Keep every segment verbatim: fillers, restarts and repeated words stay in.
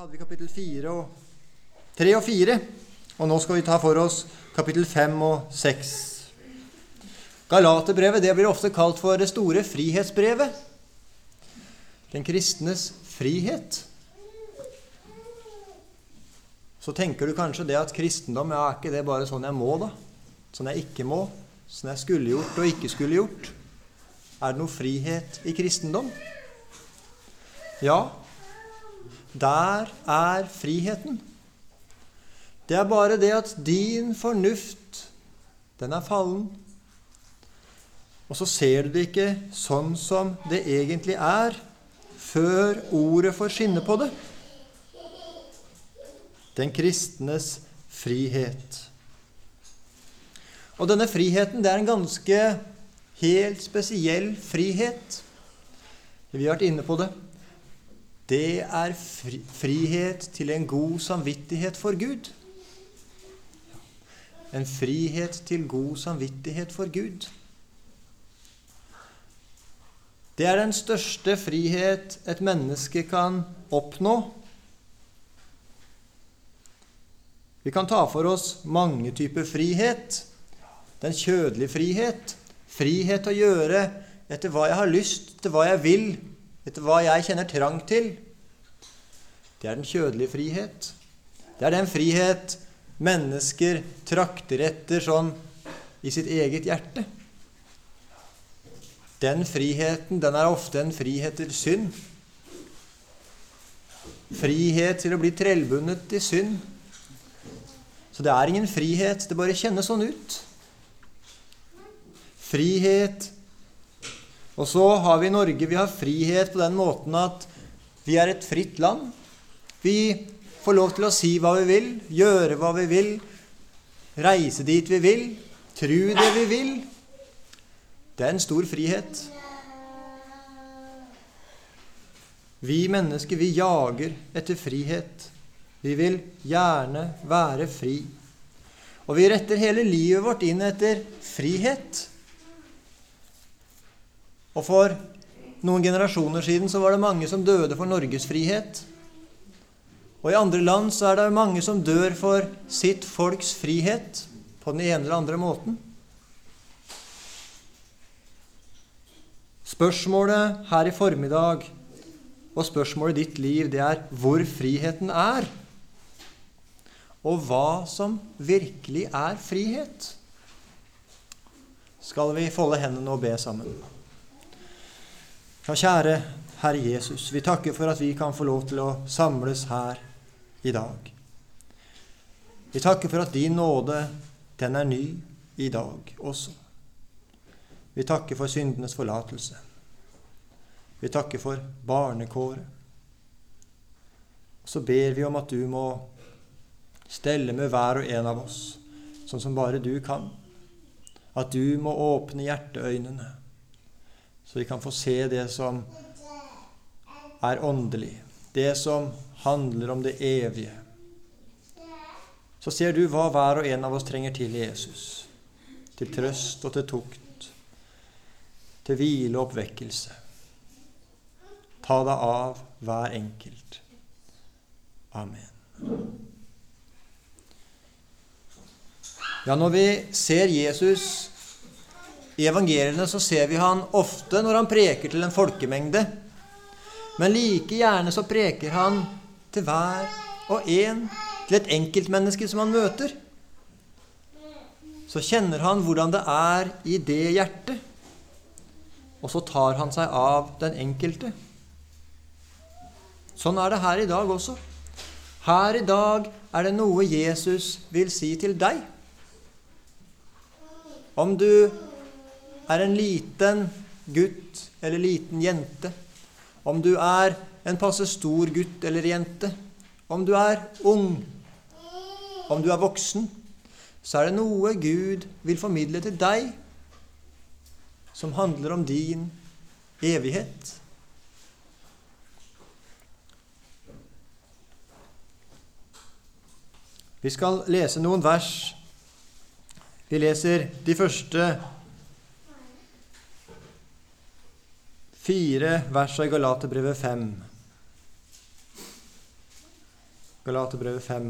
hadde vi kapittel fire og tre og fire, og nå skal vi ta for oss kapittel fem og seks. Galaterbrevet, det blir ofte kalt for det store frihetsbrevet. Den kristnes frihet. Så tenker du kanskje det at kristendom, ja, er ikke det bare sånn jeg må da? Sånn jeg ikke må? Sånn jeg skulle gjort og ikke skulle gjort? Er det noe frihet i kristendom? Ja, der er friheten. Det er bare det at din fornuft, den er fallen. Og så ser du det ikke sånn som det egentlig er, før ordet får skinne på det. Den kristnes frihet. Og denne friheten, det er en ganske helt spesiell frihet. Vi har vært inne på det. Det er fri, frihet til en god samvittighet for Gud. En frihet til god samvittighet for Gud. Det er den største frihet et menneske kan oppnå. Vi kan ta for oss mange typer frihet. Den kjødelige frihet. Frihet til å gjøre etter hva jeg har lyst, etter hva jeg vil, etter hva jeg kjenner trang til. Det er den kjødelige frihet. Det er den frihet mennesker trakter etter sånn i sitt eget hjerte. Den friheten, den er ofte en frihet til synd. Frihet til å bli trellbundet til synd. Så det er ingen frihet, det bare kjennes sånn ut. Frihet. Og så har vi i Norge, vi har frihet på den måten at vi er et fritt land. Vi får lov til å si hva vi vil, gjøre hva vi vil, reise dit vi vil, tro det vi vil. Det er en stor frihet. Vi mennesker, vi jager etter frihet. Vi vil gjerne være fri. Og vi retter hele livet vårt inn etter frihet. Og for noen generasjoner siden så var det mange som døde for Norges frihet. Og i andre land så er det mange som dør for sitt folks frihet på den ene eller andre måten. Spørsmålet her i formiddag og spørsmålet i ditt liv, det er hvor friheten er. Og hva som virkelig er frihet. Skal vi folde hendene og be sammen? Ja, kjære Herre Jesus, vi takker for at vi kan få lov til å samles her i dag. Vi takker for at din nåde, den er ny i dag også. Vi takker for syndenes forlatelse. Vi takker for barnekåret. Og så ber vi om at du må stelle med hver og en av oss, sånn som bare du kan. At du må åpne hjerteøynene, så vi kan få se det som er åndelig, det som handler om det evige. Så ser du hva hver og en av oss trenger til Jesus, til trøst og til tukt, til hvile og oppvekkelse. Ta deg av hver enkelt. Amen. Ja, når vi ser Jesus i evangeliene, så ser vi han ofte når han preker til en folkemengde. Men like gjerne så preker han til hver og en, til et enkeltmenneske som han møter. Så kjenner han hvordan det er i det hjertet. Og så tar han seg av den enkelte. Sånn er det her i dag også. Her i dag er det noe Jesus vil si til deg. Om du er en liten gutt eller liten jente, om du er en passe stor gutt eller jente, om du er ung, om du er voksen, så er det noe Gud vil formidle til deg som handler om din evighet. Vi skal lese noen vers. Vi leser de første fire vers i Galaterbrevet fem. Galaterbrevet fem.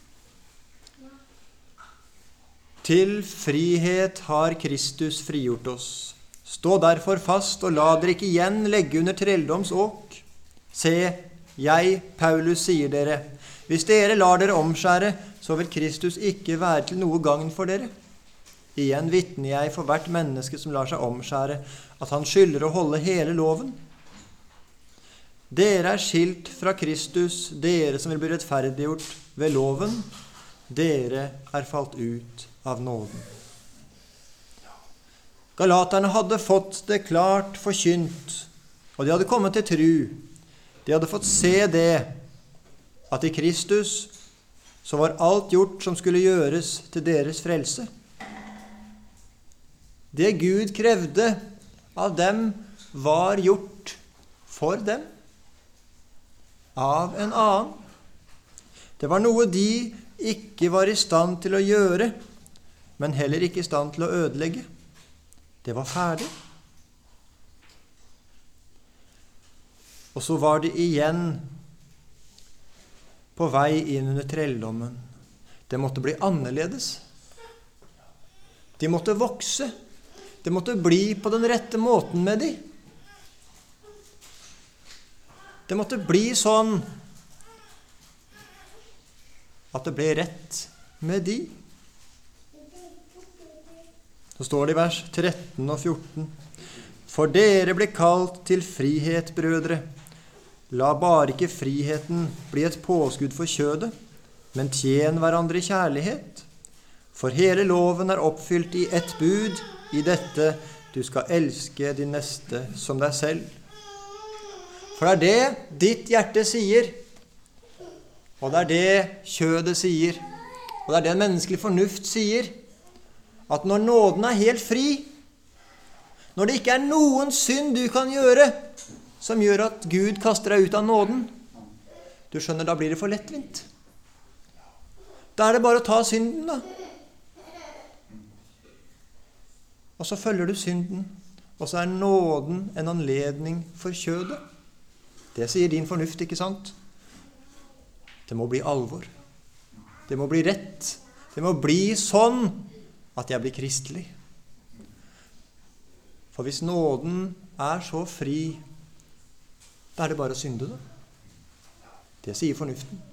Til frihet har Kristus frigjort oss. Stå derfor fast, og la dere ikke igjen legge under trelldoms åk. Se, jeg, Paulus, sier dere, hvis dere lar dere omskjære, så vil Kristus ikke være til noe gagn for dere. Igjen vitner jeg for hvert menneske som lar seg omskjære, at han skylder å holde hele loven. Dere er skilt fra Kristus, dere som vil bli rettferdiggjort ved loven. Dere er falt ut av nåden. Galaterne hadde fått det klart forkynt, og de hadde kommet til tru. De hadde fått se det, at i Kristus så var alt gjort som skulle gjøres til deres frelse. Det Gud krevde av dem var gjort for dem, av en annen. Det var noe de ikke var i stand til å gjøre, men heller ikke i stand til å ødelegge. Det var ferdig. Og så var det igjen på vei inn under trelldommen. Det måtte bli annerledes. De måtte vokse. Det måtte bli på den rette måten med de. Det måtte bli sånn at det ble rett med de. Så står det i vers tretten og fjorten. For dere ble kalt til frihet, brødre. La bare ikke friheten bli et påskudd for kjødet, men tjen hverandre i kjærlighet. For hele loven er oppfylt i ett bud, i dette: du skal elske din neste som deg selv. For det er det ditt hjerte sier, og det er det kjødet sier, og det er det en menneskelig fornuft sier, at når nåden er helt fri, når det ikke er noen synd du kan gjøre, som gjør at Gud kaster deg ut av nåden, du skjønner, da blir det for lettvint. Da er det bare å ta synden, da. Og så følger du synden, og så er nåden en anledning for kjødet. Det sier din fornuft, ikke sant? Det må bli alvor. Det må bli rett. Det må bli sånn at jeg blir kristelig. For hvis nåden er så fri, da er det bare å synde det. Det sier fornuften.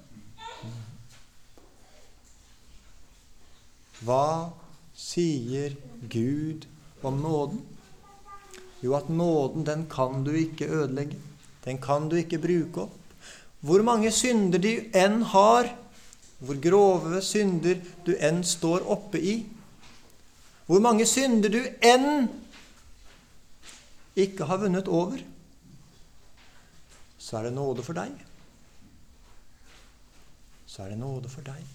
Hva sier Gud om nåden? Jo, at nåden, den kan du ikke ødelegge. Den kan du ikke bruke opp. Hvor mange synder du enn har, hvor grove synder du enn står oppe i, hvor mange synder du enn ikke har vunnet over, så er det nåde for deg. Så er det nåde for deg.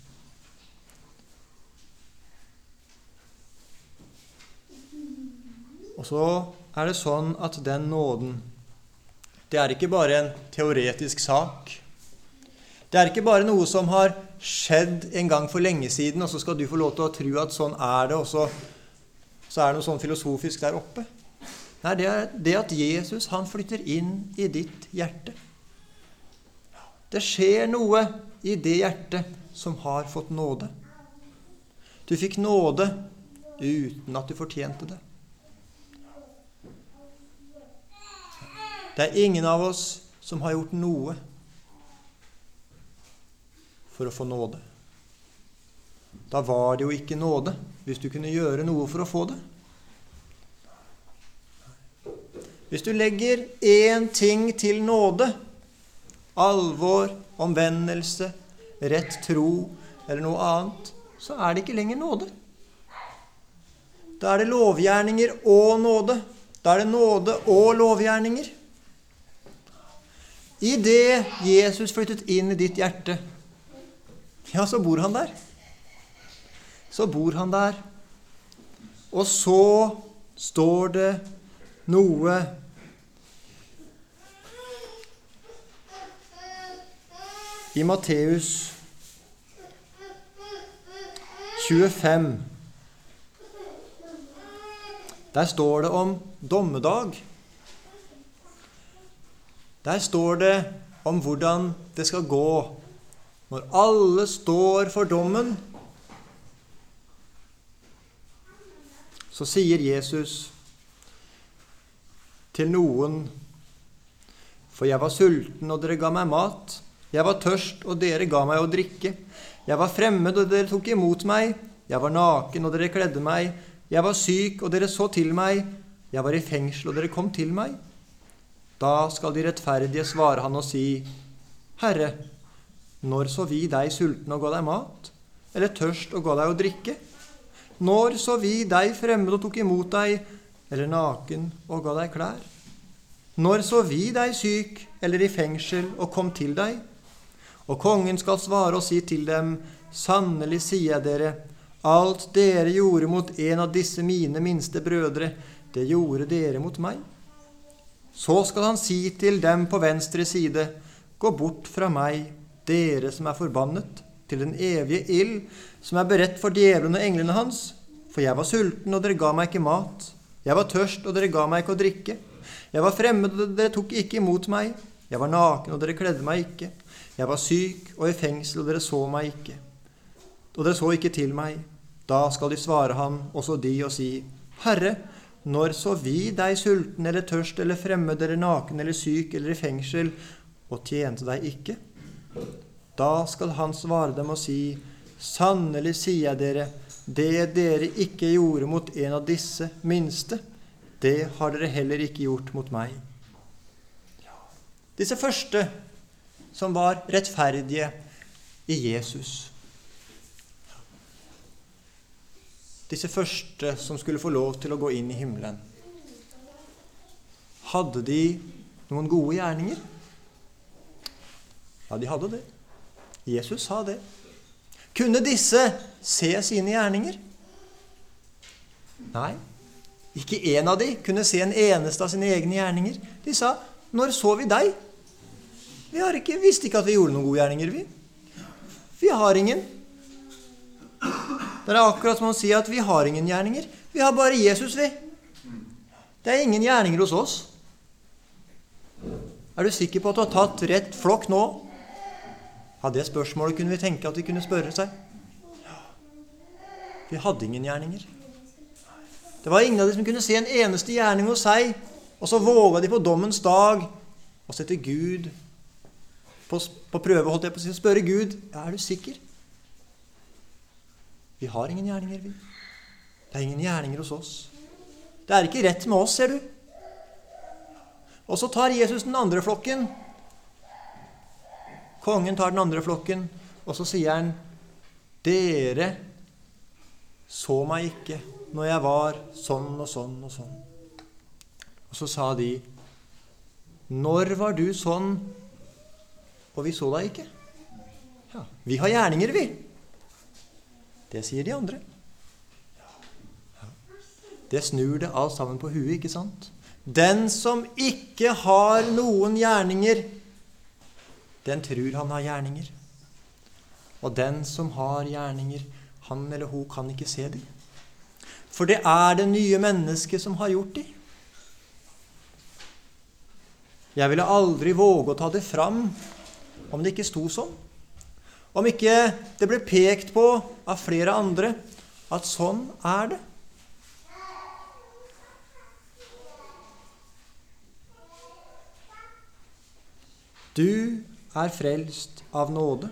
Og så er det sånn at den nåden, det er ikke bare en teoretisk sak. Det er ikke bare noe som har skjedd en gang for lenge siden, og så skal du få lov til å tro at sånn er det, og så, så er det noe sånn filosofisk der oppe. Nei, det er det at Jesus, han flytter inn i ditt hjerte. Det skjer noe i det hjertet som har fått nåde. Du fikk nåde uten at du fortjente det. Det er ingen av oss som har gjort noe for å få nåde. Da var det jo ikke nåde, hvis du kunne gjøre noe for å få det. Hvis du legger én ting til nåde, alvor, omvendelse, rett tro eller noe annet, så er det ikke lenger nåde. Da er det lovgjerninger og nåde. Da er det nåde og lovgjerninger. I det Jesus flyttet inn i ditt hjerte, ja, så bor han der. Så bor han der. Og så står det noe i Matteus tjuefem. Der står det om dommedag. Der står det om hvordan det skal gå når alle står for dommen, så sier Jesus til noen: for jeg var sulten, og dere ga meg mat. Jeg var tørst, og dere ga meg å drikke. Jeg var fremmed, og dere tok imot meg. Jeg var naken, og dere kledde meg. Jeg var syk, og dere så til meg. Jeg var i fengsel, og dere kom til meg. Da skal de rettferdige svare han og si: Herre, når så vi deg sulten og ga deg mat, eller tørst og ga deg å drikke? Når så vi deg fremmed og tok imot deg, eller naken og ga deg klær? Når så vi deg syk eller i fengsel og kom til deg? Og kongen skal svare og si til dem: sannelig sier jeg dere, alt dere gjorde mot en av disse mine minste brødre, det gjorde dere mot meg. Så skal han si til dem på venstre side: gå bort fra meg, dere som er forbannet, til den evige ild, som er beredt for djevelen og englene hans. For jeg var sulten, og dere ga meg ikke mat. Jeg var tørst, og dere ga meg ikke å drikke. Jeg var fremmed, og dere tok ikke imot meg. Jeg var naken, og dere kledde meg ikke. Jeg var syk og i fengsel, og dere så meg ikke. Og dere så ikke til meg. Da skal de svare ham, også de, og si: Herre, når så vi deg sulten eller tørst eller fremmed eller naken eller syk eller i fengsel, og tjente deg ikke? Da skal han svare dem og si: sannelig sier jeg dere, det dere ikke gjorde mot en av disse minste, det har dere heller ikke gjort mot meg. Disse første som var rettferdige i Jesus. Disse første som skulle få lov til å gå inn i himmelen. Hadde de noen gode gjerninger? Ja, de hadde det. Jesus sa det. Kunne disse se sine gjerninger? Nei. Ikke en av de kunne se en eneste av sine egne gjerninger. De sa: når så vi deg? Vi har ikke, visste ikke at vi gjorde noen gode gjerninger, vi. Vi har ingen. Det er akkurat som å si at vi har ingen gjerninger. Vi har bare Jesus, vi. Det er ingen gjerninger hos oss. Er du sikker på at du har tatt rett flokk nå? Ja, det spørsmålet kunne vi tenke at vi kunne spørre seg. Vi hadde ingen gjerninger. Det var ingen av de som kunne se en eneste gjerning hos seg, og så våga de på dommens dag og sette Gud på, på prøve, holdt jeg på å si, spørre Gud: ja, er du sikker? Vi har ingen gjerninger, vi. Det er ingen gjerninger hos oss. Det er ikke rett med oss, ser du. Og så tar Jesus den andre flokken. Kongen tar den andre flokken, og så sier han: dere så meg ikke når jeg var sånn og sånn og sånn. Og så sa de: når var du sånn, og vi så deg ikke? Ja, vi har gjerninger, vi. Det sier de andre. Ja. Det snur det alt sammen på huet, ikke sant? Den som ikke har noen gjerninger, den tror han har gjerninger. Og den som har gjerninger, han eller hun kan ikke se dem. For det er det nye mennesket som har gjort dem. Jeg ville aldri våge å ta det fram om det ikke sto sånn. Om ikke det ble pekt på av flere andre at sånn er det. Du er frelst av nåde.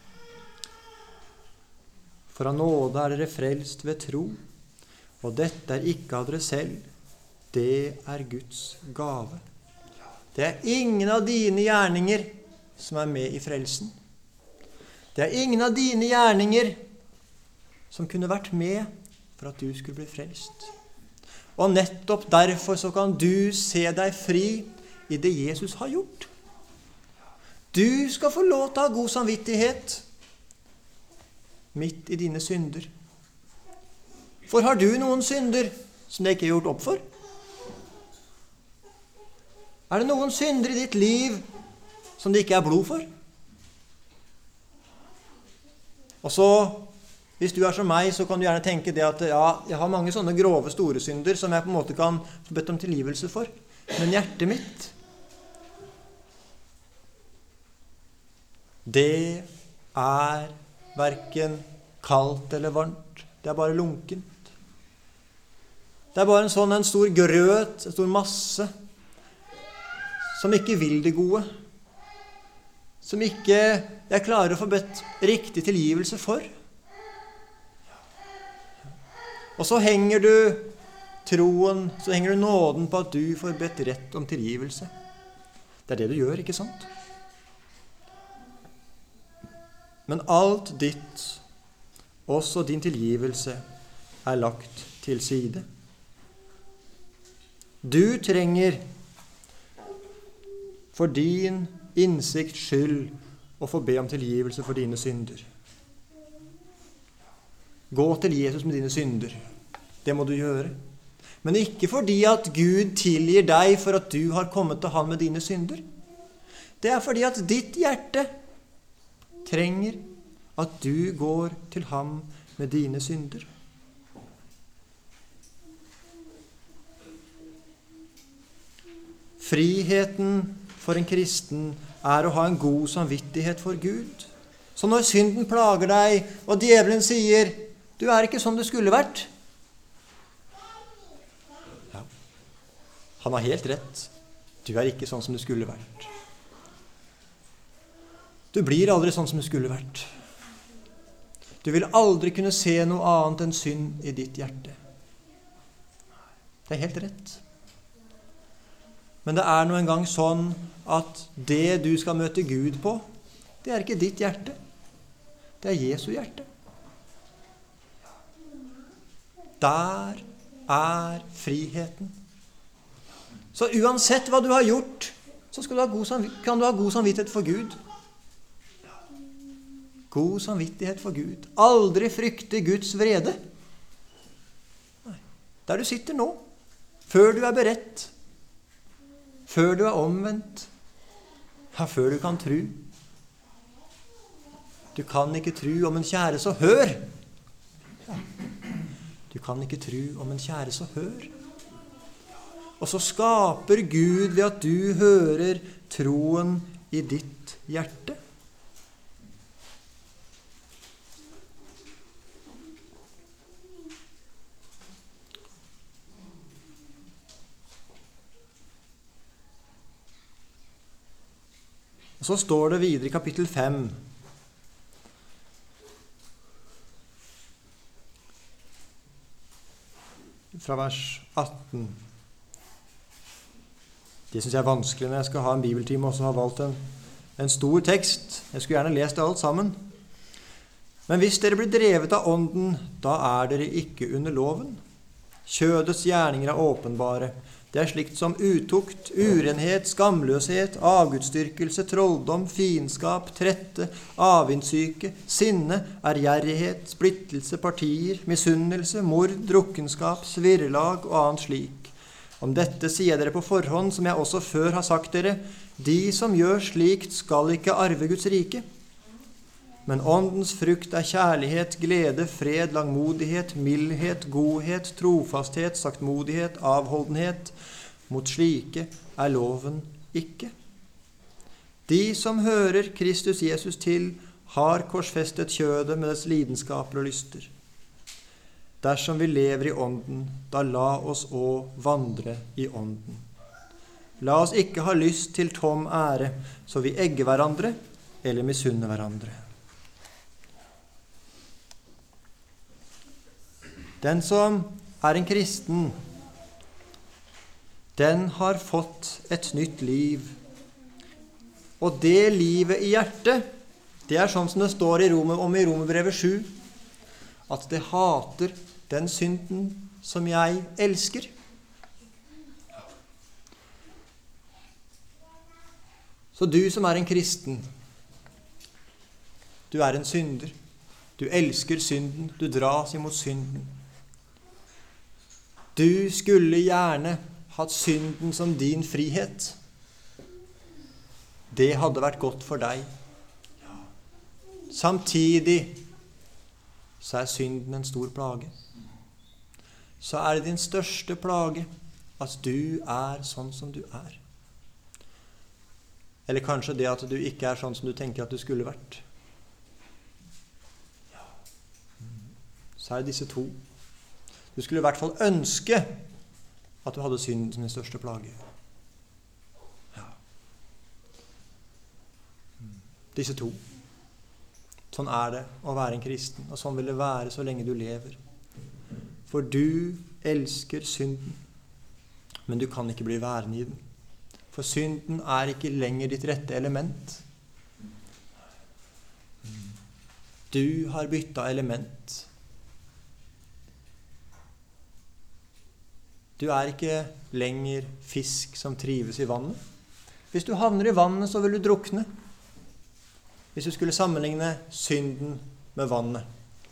For av nåde er dere frelst ved tro, og dette er ikke av dere selv, det er Guds gave. Det er ingen av dine gjerninger som er med i frelsen. Det er ingen av dine gjerninger som kunne vært med for at du skulle bli frelst. Og nettopp derfor så kan du se deg fri i det Jesus har gjort. Du skal få lov til å ha god samvittighet midt i dine synder. For har du noen synder som det ikke er gjort opp for? Er det noen synder i ditt liv som det ikke er blod for? Og så, hvis du er som meg, så kan du gjerne tenke det at ja, jeg har mange sånne grove store synder som jeg på en måte kan få bedt om tilgivelse for. Men hjertet mitt, det er hverken kaldt eller varmt. Det er bare lunkent. Det er bare en sånn en stor grøt, en stor masse, som ikke vil det gode. Som ikke jeg klarer å få bedt riktig tilgivelse for. Og så henger du troen, så henger du nåden på at du får bedt rett om tilgivelse. Det er det du gjør, ikke sant? Men alt ditt, også din tilgivelse, er lagt til side. Du trenger for din innsikts skyld å få be om tilgivelse for dine synder. Gå til Jesus med dine synder. Det må du gjøre. Men ikke fordi at Gud tilgir deg for at du har kommet til Han med dine synder. Det er fordi at ditt hjerte trenger at du går til Ham med dine synder. Friheten for en kristen er å ha en god samvittighet for Gud. Så når synden plager deg, og djevelen sier, du er ikke sånn du skulle vært. Ja, han har helt rett. Du er ikke sånn som du skulle vært. Du blir aldri sånn som du skulle vært. Du vil aldri kunne se noe annet enn synd i ditt hjerte. Det er helt rett. Men det er nå en gang sånn at det du skal møte Gud på, det er ikke ditt hjerte. Det er Jesu hjerte. Der er friheten. Så uansett hva du har gjort, så skal du ha god samvitt- kan du ha god samvittighet for Gud. God samvittighet for Gud. Aldri frykte Guds vrede. Nei. Der du sitter nå, før du er beredt, før du er omvendt, ja, før du kan tru. Du kan ikke tru om en kjære, så hør. Ja. Du kan ikke tru om en kjære, så hør. Og så skaper Gud ved at du hører troen i ditt hjerte. Og så står det videre i kapittel fem. Fra vers atten. Det synes jeg er vanskelig når jeg skal ha en bibeltime og så har valgt en, en stor tekst. Jeg skulle gjerne lest det alt sammen. Men hvis dere blir drevet av ånden, da er dere ikke under loven. Kjødets gjerninger er åpenbare. Det er slikt som utukt, urenhet, skamløshet, avgudsdyrkelse, trolldom, fiendskap, trette, avindsyke, sinne, ærgjerrighet, splittelse, partier, misunnelse, mord, drukkenskap, svirrelag og annet slik. Om dette sier jeg dere på forhånd, som jeg også før har sagt dere, de som gjør slikt skal ikke arve Guds rike. Men åndens frukt er kjærlighet, glede, fred, langmodighet, mildhet, godhet, trofasthet, saktmodighet, avholdenhet. Mot slike er loven ikke. De som hører Kristus Jesus til, har korsfestet kjødet med dets lidenskaper og lyster. Dersom vi lever i ånden, da la oss også vandre i ånden. La oss ikke ha lyst til tom ære, så vi egger hverandre eller misunner hverandre. Den som er en kristen, den har fått et nytt liv. Og det livet i hjertet, det er sånn som det står i Rome, om i Romerbrevet sju, at det hater den synden som jeg elsker. Så du som er en kristen, du er en synder. Du elsker synden, du dras imot synden. Du skulle gjerne hatt synden som din frihet. Det hadde vært godt for deg. Samtidig så er synden en stor plage. Så er det din største plage at du er sånn som du er. Eller kanskje det at du ikke er sånn som du tenker at du skulle vært. så er det disse to. Du skulle i hvert fall ønske at du hadde synden som din største plage. Ja. Disse to. Sånn er det å være en kristen, og sånn vil det være så lenge du lever. For du elsker synden, men du kan ikke bli værende i den. For synden er ikke lenger ditt rette element. Du har byttet element. Du er ikke lenger fisk som trives i vannet. Hvis du havner i vannet, så vil du drukne. Hvis du skulle sammenligne synden med vannet.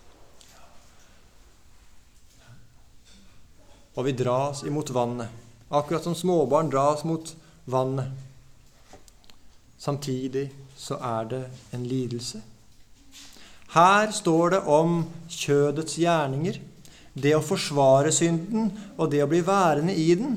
Og vi dras imot vannet, akkurat som småbarn dras mot vannet. Samtidig så er det en lidelse. Her står det om kjødets gjerninger, det å forsvare synden og det å bli værende i den.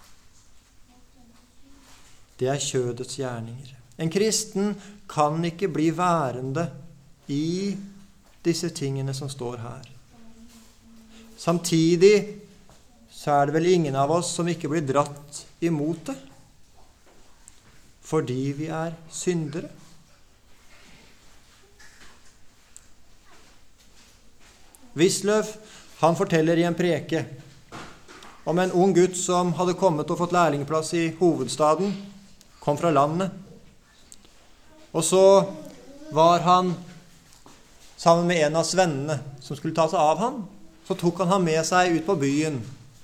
Det er kjødets gjerninger. En kristen kan ikke bli værende i disse tingene som står her. Samtidig så er det vel ingen av oss som ikke blir dratt imot det, fordi vi er syndere. Wisløff, han forteller i en preke om en ung gutt som hadde kommet og fått lærlingplass i hovedstaden, kom fra landet. Og så var han sammen med en av svennene som skulle ta seg av han. Så tok han ham med seg ut på byen.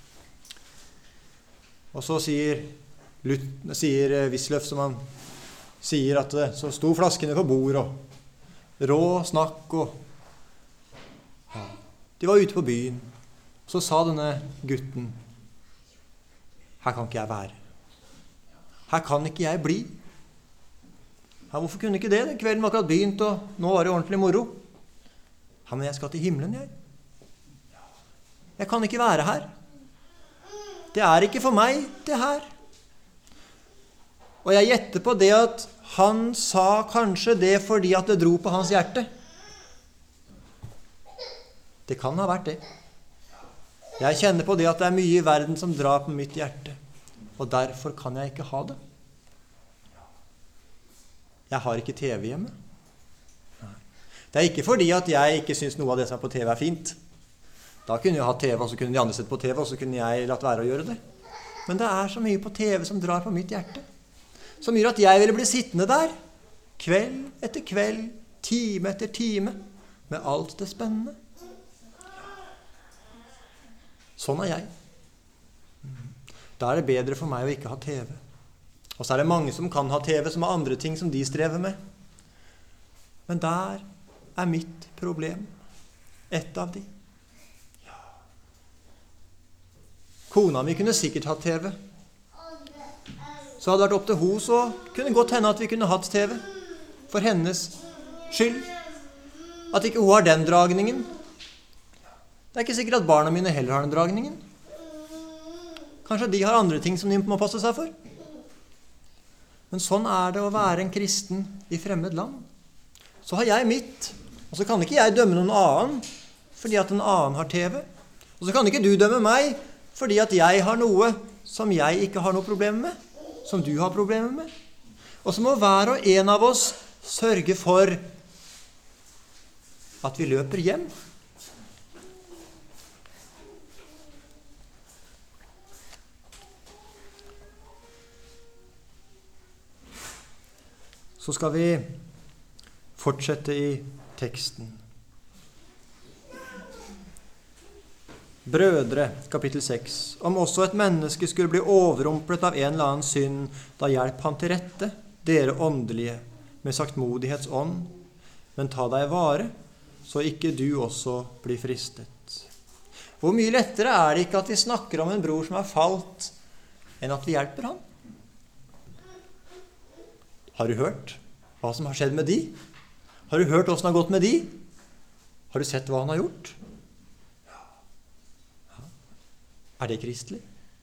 Og så sier, sier Wisløff, som han sier, at så sto flaskene på bord og rå snakk og ja. De var ute på byen. Så sa denne gutten, her kan ikke jeg være. Her kan ikke jeg bli. Ja, hvorfor kunne ikke det? Den kvelden var akkurat begynt, og nå var det ordentlig moro. Ja, men jeg skal til himmelen, jeg. Jeg kan ikke være her. Det er ikke for meg, det her. Og jeg gjetter på det at han sa kanskje det fordi at det dro på hans hjerte. Det kan ha vært det. Jeg kjenner på det at det er mye i verden som drar på mitt hjerte, og derfor kan jeg ikke ha det. Jeg har ikke T V hjemme. Det er ikke fordi at jeg ikke synes noe av det som er på T V er fint. Da kunne jeg hatt T V, og så kunne de andre sett på T V, og så kunne jeg latt være å gjøre det. Men det er så mye på T V som drar på mitt hjerte, som gjør at jeg ville bli sittende der, kveld etter kveld, time etter time, med alt det spennende. Sånn er jeg. Da er det bedre for meg å ikke ha T V. Og så er det mange som kan ha T V, som har andre ting som de strever med. Men der er mitt problem. Et av de. Ja. Kona mi kunne sikkert hatt T V. Så hadde det vært opp til henne, så kunne det godt hende at vi kunne hatt T V. For hennes skyld. At ikke hun har den dragningen. Det er ikke sikkert at barna mine heller har den dragningen. Kanskje de har andre ting som de må passe seg for. Men sånn er det å være en kristen i fremmed land. Så har jeg mitt, og så kan ikke jeg dømme noen annen fordi at en annen har T V. Og så kan ikke du dømme meg fordi at jeg har noe som jeg ikke har noe problem med, som du har problemer med. Og så må hver og en av oss sørge for at vi løper hjem. Så skal vi fortsette i teksten. Brødre, kapittel seks. Om også et menneske skulle bli overrumplet av en eller annen synd, da hjelp han til rette, dere åndelige, med saktmodighetsånd, men ta deg vare, så ikke du også blir fristet. Hvor mye lettere er det ikke at vi snakker om en bror som er falt, enn at vi hjelper han? Har du hørt hva som har skjedd med de? Har du hørt hvordan det har gått med de? Har du sett hva han har gjort? Ja. Er det kristelig?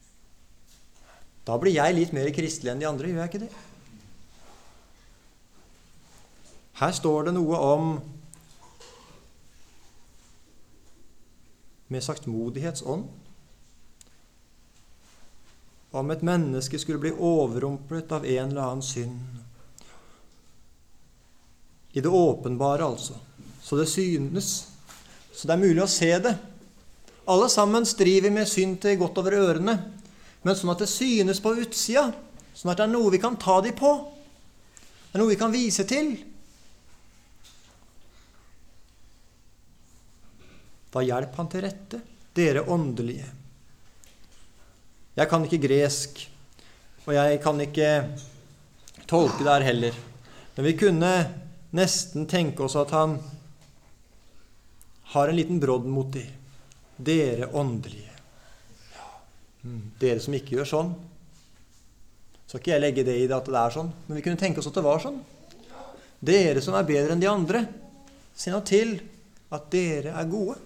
Da blir jeg litt mer kristelig enn de andre, gjør jeg ikke det? Her står det noe om med saktmodighetsånd. Om et menneske skulle bli overrumplet av en eller annen synd. I det åpenbare altså. Så det synes. Så det er mulig å se det. Alle sammen striver med synd til godt over ørene. Men sånn at det synes på utsida. Sånn at det er noe vi kan ta de på. Det er noe vi kan vise til. Da hjelp han til rette, dere åndelige. Jeg kan ikke gresk, og jeg kan ikke tolke det her heller. Men vi kunne nesten tenke oss at han har en liten brodd mot de. Dere åndelige. Dere som ikke gjør sånn. Så ikke jeg legge det i det at det er sånn, men vi kunne tenke oss at det var sånn. Dere som er bedre enn de andre, se nå til at dere er gode.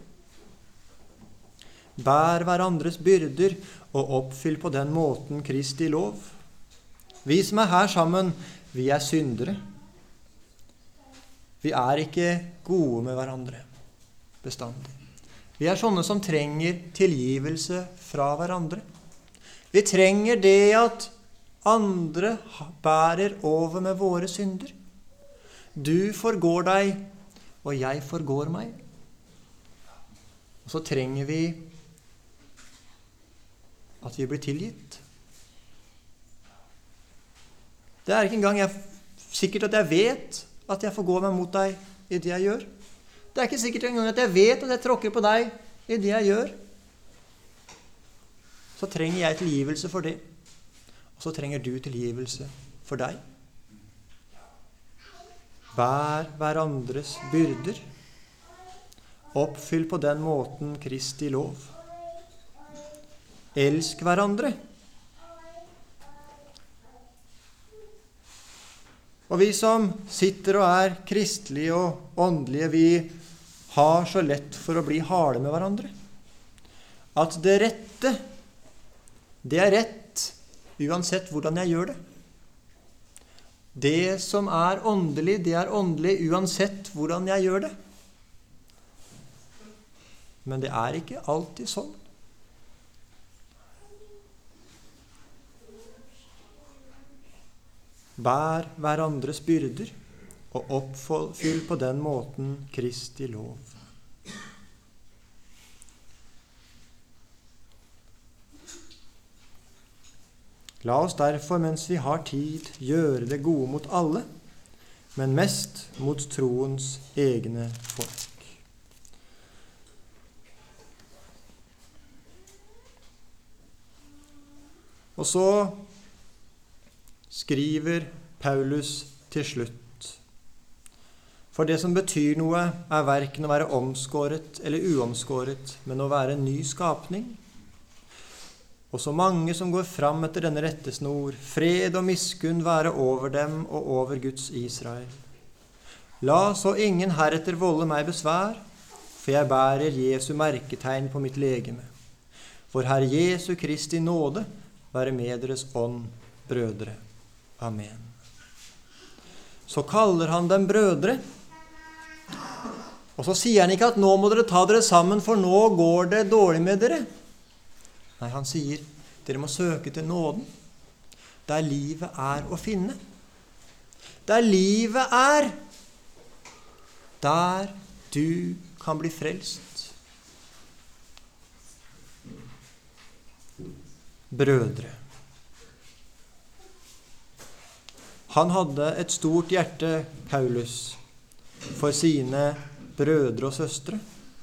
Bær hverandres byrder og oppfyll på den måten Kristi lov. Vi som er her sammen, vi er syndere. Vi er ikke gode med hverandre bestandig. Vi er sånne som trenger tilgivelse fra hverandre. Vi trenger det at andre bærer over med våre synder. Du forgår deg, og jeg forgår meg. Og så trenger vi at vi blir tilgitt. Det er ikke engang jeg, sikkert at jeg vet at jeg forgår meg mot deg i det jeg gjør. Det er ikke sikkert engang at jeg vet at jeg tråkker på deg i det jeg gjør. Så trenger jeg tilgivelse for det. Og så trenger du tilgivelse for deg. Bær hverandres byrder. Oppfyll på den måten Kristi lov. Elsk hverandre. Og vi som sitter og er kristelige og åndelige, vi har så lett for å bli harde med hverandre. At det rette, det er rett, uansett hvordan jeg gjør det. Det som er åndelig, det er åndelig, uansett hvordan jeg gjør det. Men det er ikke alltid sånn. Bær hverandres byrder, og oppfyll på den måten Kristi lov. La oss derfor, mens vi har tid, gjøre det gode mot alle, men mest mot troens egne folk. Og så skriver Paulus til slutt: For det som betyr noe, er hverken å være omskåret eller uomskåret, men å være en ny skapning. Og så mange som går fram etter denne rettesnor, fred og miskunn være over dem og over Guds Israel. La så ingen heretter volde meg besvær, for jeg bærer Jesu merketegn på mitt legeme. For Herre Jesu Kristi nåde være med deres ånd, brødre. Amen. Så kaller han dem brødre. Og så sier han ikke at nå må dere ta dere sammen, for nå går det dårlig med dere. Nei, han sier, dere må søke til nåden, der livet er å finne. Der livet er, der du kan bli frelst. Brødre. Han hadde et stort hjerte, Paulus, for sine brødre og søstre.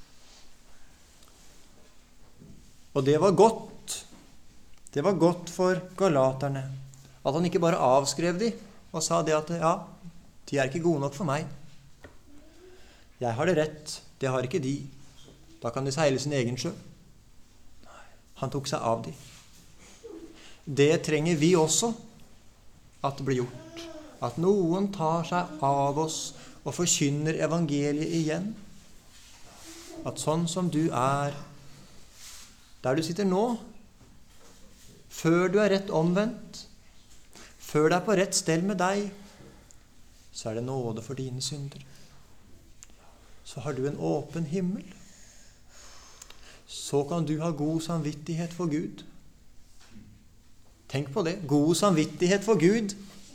Og det var godt. Det var godt for galaterne. At han ikke bare avskrev de og sa det at ja, de er ikke gode nok for meg. Jeg har det rett, det har ikke de. Da kan de seile sin egen sjø. Han tok seg av de. Det trenger vi også at det blir gjort. At noen tar seg av oss og forkynner evangeliet igjen. At sånn som du er, der du sitter nå, før du er rett omvendt, før det er på rett sted med deg, så er det nåde for dine synder. Så har du en åpen himmel. så kan du ha god samvittighet for Gud. Tenk på det. God samvittighet for Gud.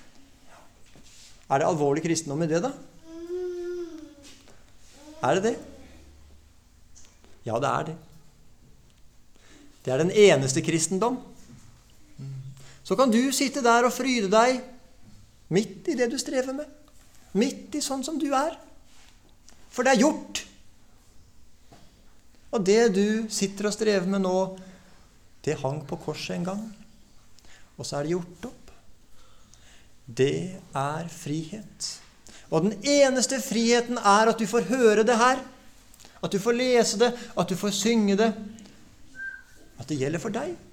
Er det alvorlig kristendom i det, da? Er det det? Ja, det er det. Det er den eneste kristendom. Så kan du sitte der og fryde deg midt i det du strever med. Midt i sånn som du er. For det er gjort. Og det du sitter og strever med nå, det hang på korset en gang. Og så er det gjort opp. Det er frihet. Og den eneste friheten er at du får høre det her. At du får lese det, at du får synge det. At det gjelder for deg.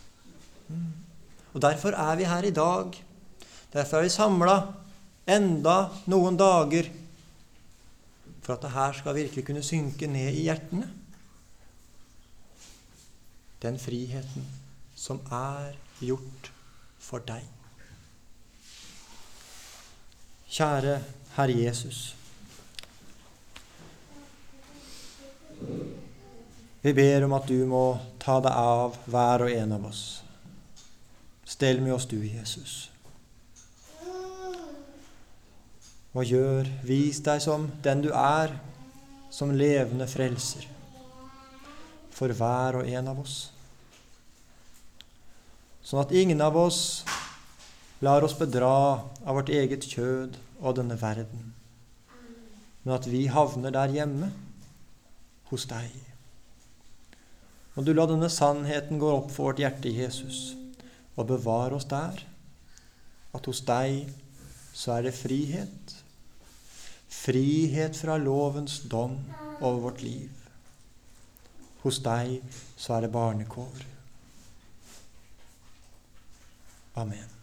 Og derfor er vi her i dag. Derfor er vi samlet enda noen dager. For at det her skal virkelig kunne synke ned i hjertene. Den friheten som er gjort for deg. Kjære Herre Jesus. Vi ber om at du må ta deg av hver og en av oss. Stell med oss du, Jesus. Og gjør, vis deg som den du er, som levende frelser, for hver og en av oss. Sånn at ingen av oss lar oss bedra av vårt eget kjød og denne verden, men at vi havner der hjemme hos deg. Og du la denne sannheten gå opp for vårt hjerte, Jesus, og bevare oss der, at hos deg så er det frihet. Frihet fra lovens dom over vårt liv. Hos deg så er det barnekår. Amen.